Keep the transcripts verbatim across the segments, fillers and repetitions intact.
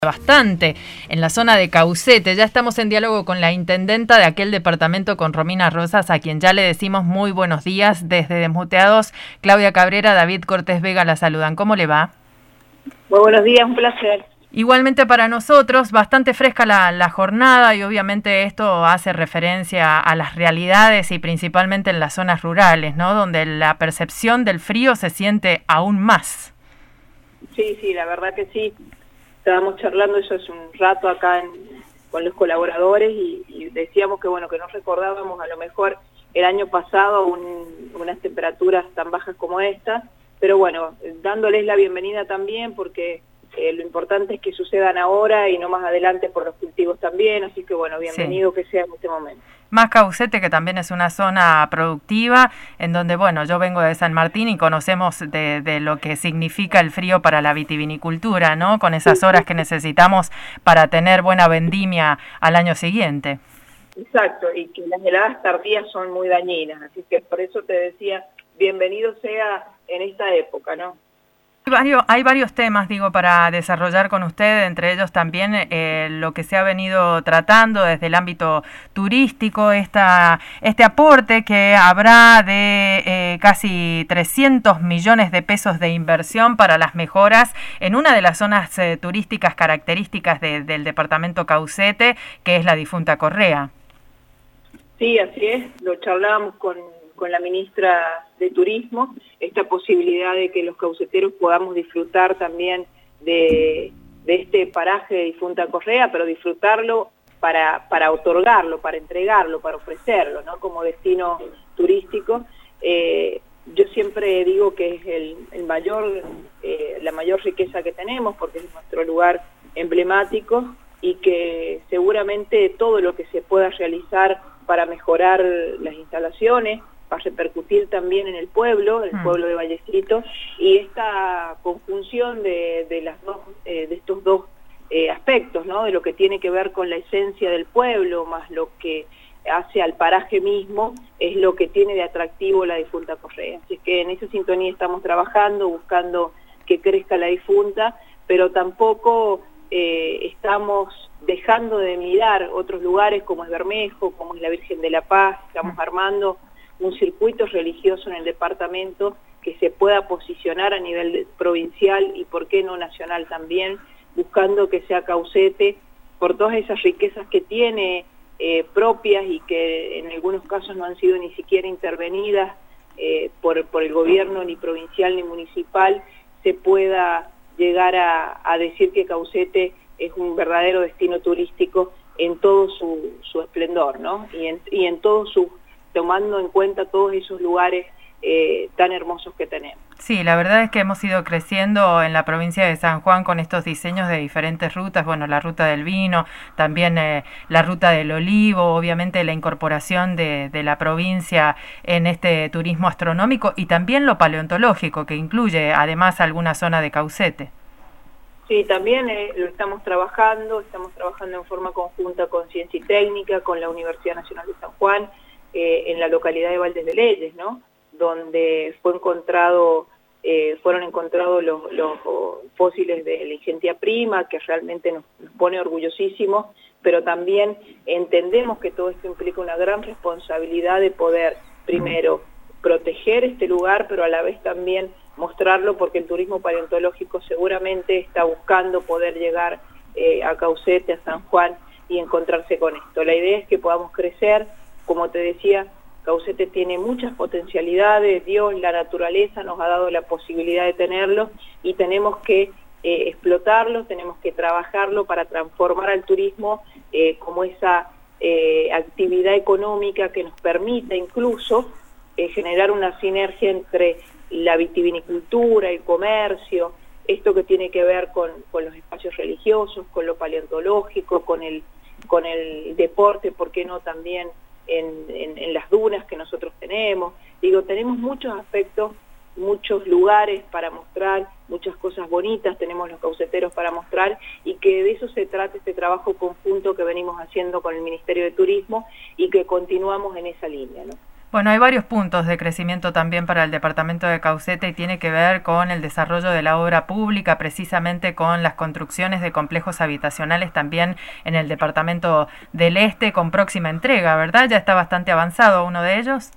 Bastante en la zona de Caucete. Ya estamos en diálogo con la intendenta de aquel departamento, con Romina Rosas, a quien ya le decimos muy buenos días. Desde Desmuteados, Claudia Cabrera, David Cortés Vega la saludan. ¿Cómo le va? Muy buenos días, un placer. Igualmente para nosotros, bastante fresca la, la jornada, y obviamente esto hace referencia a las realidades y principalmente en las zonas rurales, ¿no? Donde la percepción del frío se siente aún más. Sí, sí, la verdad que sí. Estábamos charlando eso hace un rato acá en, con los colaboradores y, y decíamos que bueno que no recordábamos a lo mejor el año pasado un, unas temperaturas tan bajas como esta, pero bueno, dándoles la bienvenida también porque eh, lo importante es que sucedan ahora y no más adelante por los cultivos también, así que bueno, bienvenido sí. que sea en este momento. Más Caucete, que también es una zona productiva, en donde, bueno, yo vengo de San Martín y conocemos de, de lo que significa el frío para la vitivinicultura, ¿no? Con esas horas que necesitamos para tener buena vendimia al año siguiente. Exacto, y que las heladas tardías son muy dañinas, así que por eso te decía, bienvenido sea en esta época, ¿no? Hay varios, hay varios temas, digo, para desarrollar con usted, entre ellos también eh, lo que se ha venido tratando desde el ámbito turístico, esta, este aporte que habrá de eh, casi trescientos millones de pesos de inversión para las mejoras en una de las zonas eh, turísticas características de, del departamento Caucete, que es la difunta Correa. Sí, así es, lo charlábamos con... con la ministra de Turismo, esta posibilidad de que los cauceteros podamos disfrutar también de, de este paraje de difunta Correa, pero disfrutarlo para, para otorgarlo, para entregarlo, para ofrecerlo, ¿no? Como destino turístico. Eh, yo siempre digo que es el, el mayor, eh, la mayor riqueza que tenemos, porque es nuestro lugar emblemático y que seguramente todo lo que se pueda realizar para mejorar las instalaciones va a repercutir también en el pueblo, el pueblo de Vallecito, y esta conjunción de, de, las dos, eh, de estos dos eh, aspectos, ¿no? De lo que tiene que ver con la esencia del pueblo, más lo que hace al paraje mismo, es lo que tiene de atractivo la difunta Correa. Así que en esa sintonía estamos trabajando, buscando que crezca la difunta, pero tampoco eh, estamos dejando de mirar otros lugares como es Bermejo, como es la Virgen de la Paz. Estamos armando un circuito religioso en el departamento que se pueda posicionar a nivel provincial y por qué no nacional también, buscando que sea Caucete por todas esas riquezas que tiene eh, propias y que en algunos casos no han sido ni siquiera intervenidas eh, por, por el gobierno ni provincial ni municipal, se pueda llegar a, a decir que Caucete es un verdadero destino turístico en todo su, su esplendor, ¿no? Y en, y en todo su tomando en cuenta todos esos lugares eh, tan hermosos que tenemos. Sí, la verdad es que hemos ido creciendo en la provincia de San Juan con estos diseños de diferentes rutas, bueno, la ruta del vino, también eh, la ruta del olivo, obviamente la incorporación de, de la provincia en este turismo astronómico y también lo paleontológico, que incluye además alguna zona de Caucete. Sí, también eh, lo estamos trabajando, estamos trabajando en forma conjunta con Ciencia y Técnica, con la Universidad Nacional de San Juan, Eh, en la localidad de Valdes de Leyes, ¿no? Donde fue encontrado, eh, fueron encontrados los, los fósiles de la Ingentia prima, que realmente nos, nos pone orgullosísimos, pero también entendemos que todo esto implica una gran responsabilidad de poder, primero, proteger este lugar, pero a la vez también mostrarlo, porque el turismo paleontológico seguramente está buscando poder llegar eh, a Caucete, a San Juan, y encontrarse con esto. La idea es que podamos crecer. Como te decía, Caucete tiene muchas potencialidades, Dios, la naturaleza nos ha dado la posibilidad de tenerlo y tenemos que eh, explotarlo, tenemos que trabajarlo para transformar al turismo eh, como esa eh, actividad económica que nos permita incluso eh, generar una sinergia entre la vitivinicultura, el comercio, esto que tiene que ver con, con los espacios religiosos, con lo paleontológico, con el, con el deporte, ¿por qué no también? En, en, en las dunas que nosotros tenemos. Digo, tenemos muchos aspectos, muchos lugares para mostrar, muchas cosas bonitas tenemos los cauceteros para mostrar, y que de eso se trata este trabajo conjunto que venimos haciendo con el Ministerio de Turismo y que continuamos en esa línea, ¿no? Bueno, hay varios puntos de crecimiento también para el departamento de Caucete y tiene que ver con el desarrollo de la obra pública, precisamente con las construcciones de complejos habitacionales también en el departamento del Este con próxima entrega, ¿verdad? Ya está bastante avanzado uno de ellos.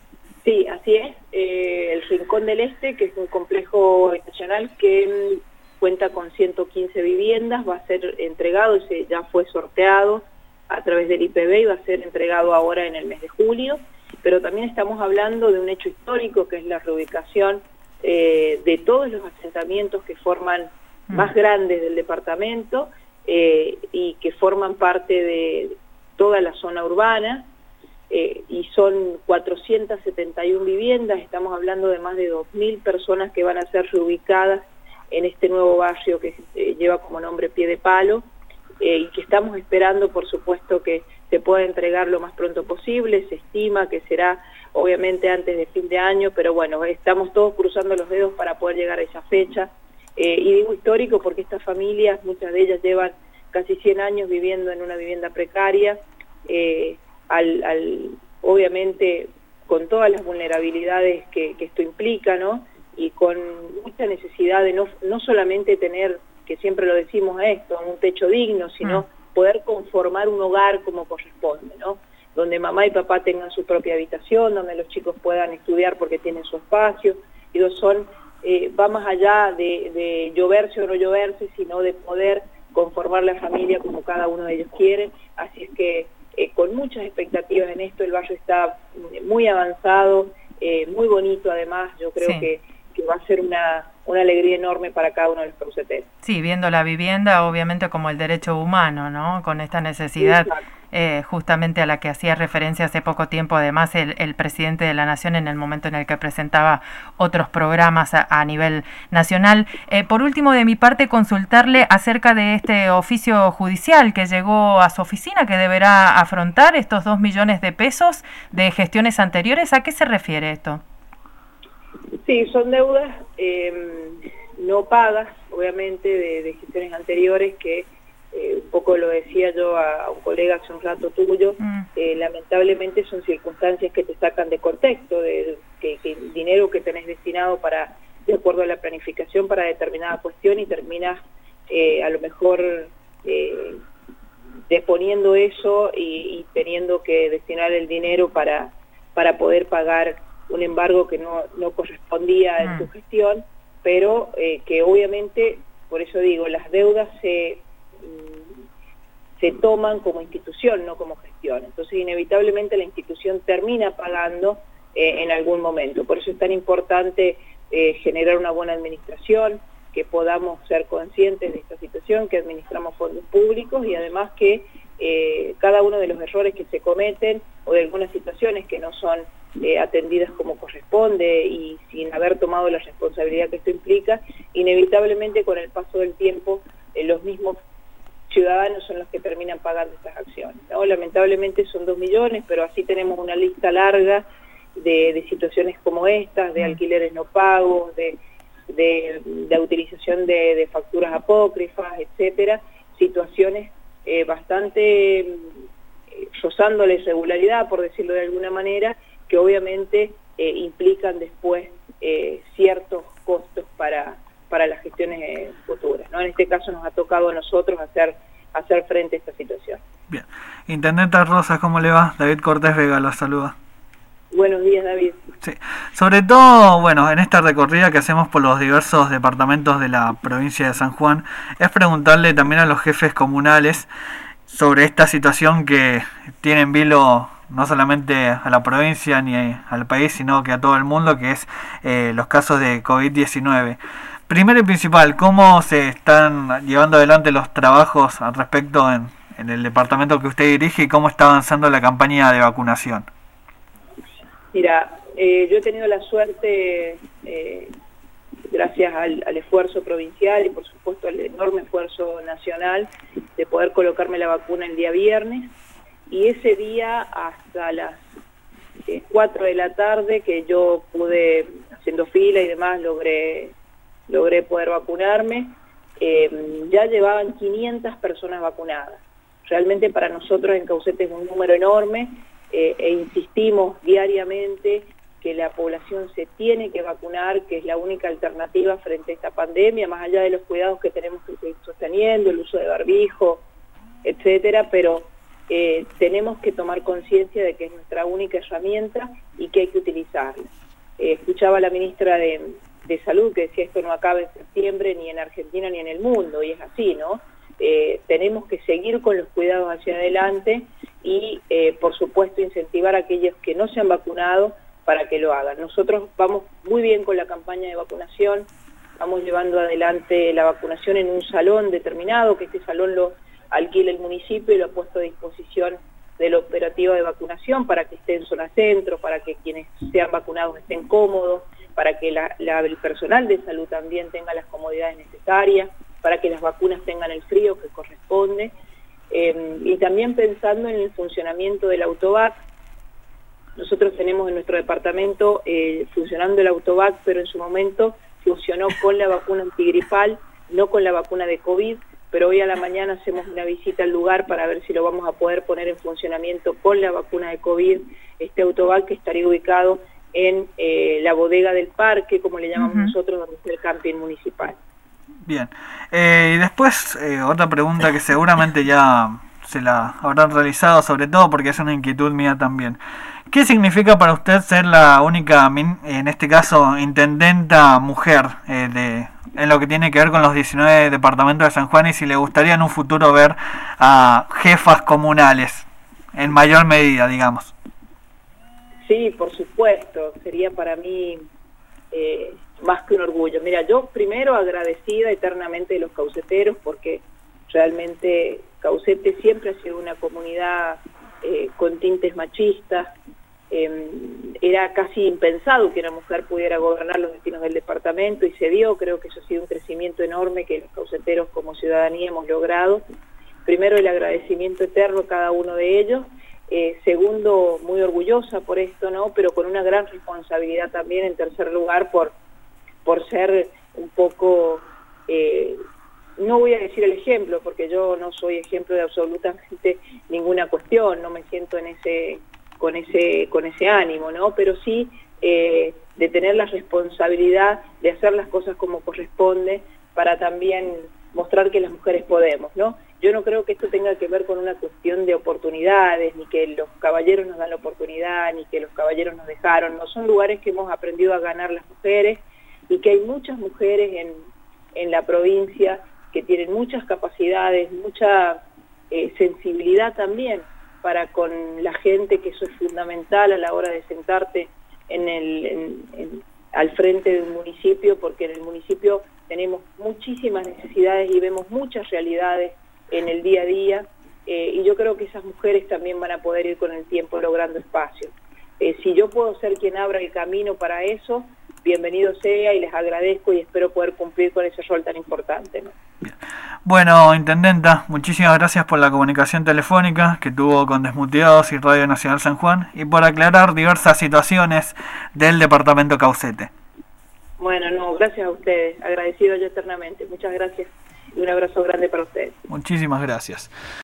Sí, así es. Eh, el Rincón del Este, que es un complejo habitacional que cuenta con ciento quince viviendas, va a ser entregado, ese ya fue sorteado a través del I P B y va a ser entregado ahora en el mes de julio. Pero también estamos hablando de un hecho histórico que es la reubicación eh, de todos los asentamientos que forman mm. más grandes del departamento eh, y que forman parte de toda la zona urbana eh, y son cuatrocientas setenta y una viviendas, estamos hablando de más de dos mil personas que van a ser reubicadas en este nuevo barrio que eh, lleva como nombre Pie de Palo eh, y que estamos esperando por supuesto que se pueda entregar lo más pronto posible. Se estima que será obviamente antes de fin de año, pero bueno, estamos todos cruzando los dedos para poder llegar a esa fecha. Eh, y digo histórico porque estas familias, muchas de ellas llevan casi cien años viviendo en una vivienda precaria, eh, al, al, obviamente con todas las vulnerabilidades que, que esto implica, ¿no? Y con mucha necesidad de no, no solamente tener, que siempre lo decimos a esto, un techo digno, sino mm. poder conformar un hogar como corresponde, ¿no? Donde mamá y papá tengan su propia habitación, donde los chicos puedan estudiar porque tienen su espacio. Digo, son, eh, va más allá de, de lloverse o no lloverse, sino de poder conformar la familia como cada uno de ellos quiere. Así es que eh, con muchas expectativas en esto, el barrio está muy avanzado, eh, muy bonito además, yo creo sí. que, que va a ser una... una alegría enorme para cada uno de los cauceteros. Sí, viendo la vivienda obviamente como el derecho humano, ¿no? Con esta necesidad eh, justamente a la que hacía referencia hace poco tiempo además el, el presidente de la Nación en el momento en el que presentaba otros programas a, a nivel nacional. Eh, por último, de mi parte, consultarle acerca de este oficio judicial que llegó a su oficina, que deberá afrontar estos dos millones de pesos de gestiones anteriores. ¿A qué se refiere esto? Sí, son deudas eh, no pagas, obviamente, de, de gestiones anteriores que, eh, un poco lo decía yo a, a un colega hace un rato tuyo, mm. eh, lamentablemente son circunstancias que te sacan de contexto, de que, que el dinero que tenés destinado para, de acuerdo a la planificación para determinada cuestión y terminas eh, a lo mejor eh, deponiendo eso y, y teniendo que destinar el dinero para, para poder pagar un embargo que no, no correspondía en tu gestión, pero eh, que obviamente, por eso digo, las deudas se, mm, se toman como institución, no como gestión. Entonces, inevitablemente la institución termina pagando eh, en algún momento. Por eso es tan importante eh, generar una buena administración, que podamos ser conscientes de esta situación, que administramos fondos públicos y además que eh, cada uno de los errores que se cometen o de algunas situaciones que no son Eh, atendidas como corresponde y sin haber tomado la responsabilidad que esto implica, inevitablemente con el paso del tiempo eh, los mismos ciudadanos son los que terminan pagando estas acciones, ¿no? Lamentablemente son dos millones, pero así tenemos una lista larga de, de situaciones como estas, de alquileres no pagos, de, de, de utilización de, de facturas apócrifas, etcétera, situaciones eh, bastante eh, rozando la irregularidad, por decirlo de alguna manera, que obviamente eh, implican después eh, ciertos costos para, para las gestiones eh, futuras, ¿no? En este caso nos ha tocado a nosotros hacer, hacer frente a esta situación. Bien. Intendenta Rosas, ¿cómo le va? David Cortés Vega los saluda. Buenos días, David. Sí. Sobre todo, bueno, en esta recorrida que hacemos por los diversos departamentos de la provincia de San Juan, es preguntarle también a los jefes comunales sobre esta situación que tiene en vilo no solamente a la provincia ni al país, sino que a todo el mundo, que es eh, los casos de COVID diecinueve. Primero y principal, ¿cómo se están llevando adelante los trabajos al respecto en, en el departamento que usted dirige y cómo está avanzando la campaña de vacunación? Mira, eh, yo he tenido la suerte, eh, gracias al, al esfuerzo provincial y por supuesto al enorme esfuerzo nacional, de poder colocarme la vacuna el día viernes. Y ese día hasta las eh, cuatro de la tarde que yo pude, haciendo fila y demás, logré, logré poder vacunarme, eh, ya llevaban quinientas personas vacunadas. Realmente para nosotros en Caucete es un número enorme eh, e insistimos diariamente que la población se tiene que vacunar, que es la única alternativa frente a esta pandemia, más allá de los cuidados que tenemos que seguir sosteniendo, el uso de barbijo, etcétera, pero eh, tenemos que tomar conciencia de que es nuestra única herramienta y que hay que utilizarla. Eh, escuchaba a la ministra de, de Salud que decía esto no acaba en septiembre ni en Argentina ni en el mundo, y es así, ¿no? Eh, tenemos que seguir con los cuidados hacia adelante y, eh, por supuesto, incentivar a aquellos que no se han vacunado para que lo hagan. Nosotros vamos muy bien con la campaña de vacunación, vamos llevando adelante la vacunación en un salón determinado, que este salón lo alquila el municipio y lo ha puesto a disposición de la operativa de vacunación para que esté en zona centro, para que quienes sean vacunados estén cómodos, para que la, la, el personal de salud también tenga las comodidades necesarias, para que las vacunas tengan el frío que corresponde, eh, y también pensando en el funcionamiento del autovac. Nosotros tenemos en nuestro departamento eh, funcionando el autovac, pero en su momento funcionó con la vacuna antigripal, no con la vacuna de COVID, pero hoy a la mañana hacemos una visita al lugar para ver si lo vamos a poder poner en funcionamiento con la vacuna de COVID, este autovac que estaría ubicado en eh, la bodega del parque, como le llamamos uh-huh. nosotros, donde está el camping municipal. Bien, eh, y después eh, otra pregunta que seguramente ya se la habrán realizado, sobre todo porque es una inquietud mía también. ¿Qué significa para usted ser la única, en este caso, intendenta mujer eh, de, en lo que tiene que ver con los diecinueve departamentos de San Juan, y si le gustaría en un futuro ver a jefas comunales, en mayor medida, digamos? Sí, por supuesto, sería para mí eh, más que un orgullo. Mira, yo primero agradecida eternamente de los cauceteros, porque realmente Caucete siempre ha sido una comunidad eh, con tintes machistas. Eh, era casi impensado que una mujer pudiera gobernar los destinos del departamento y se dio. Creo que eso ha sido un crecimiento enorme que los cauceteros como ciudadanía hemos logrado. Primero, el agradecimiento eterno a cada uno de ellos. Eh, segundo, muy orgullosa por esto, ¿no? Pero con una gran responsabilidad también, en tercer lugar, por, por ser un poco... Eh, no voy a decir el ejemplo, porque yo no soy ejemplo de absolutamente ninguna cuestión, no me siento en ese, con ese, con ese ánimo, ¿no? Pero sí eh, de tener la responsabilidad de hacer las cosas como corresponde para también mostrar que las mujeres podemos, ¿no? Yo no creo que esto tenga que ver con una cuestión de oportunidades, ni que los caballeros nos dan la oportunidad, ni que los caballeros nos dejaron, no, son lugares que hemos aprendido a ganar las mujeres y que hay muchas mujeres en, en la provincia que tienen muchas capacidades, mucha eh, sensibilidad también para con la gente, que eso es fundamental a la hora de sentarte en el, en, en, al frente de un municipio, porque en el municipio tenemos muchísimas necesidades y vemos muchas realidades en el día a día, eh, y yo creo que esas mujeres también van a poder ir con el tiempo logrando espacio. Eh, si yo puedo ser quien abra el camino para eso, bienvenido sea, y les agradezco y espero poder cumplir con ese rol tan importante, ¿no? Bueno, intendenta, muchísimas gracias por la comunicación telefónica que tuvo con Desmuteados y Radio Nacional San Juan y por aclarar diversas situaciones del departamento Caucete. Bueno, no, gracias a ustedes, agradecido yo eternamente. Muchas gracias y un abrazo grande para ustedes. Muchísimas gracias.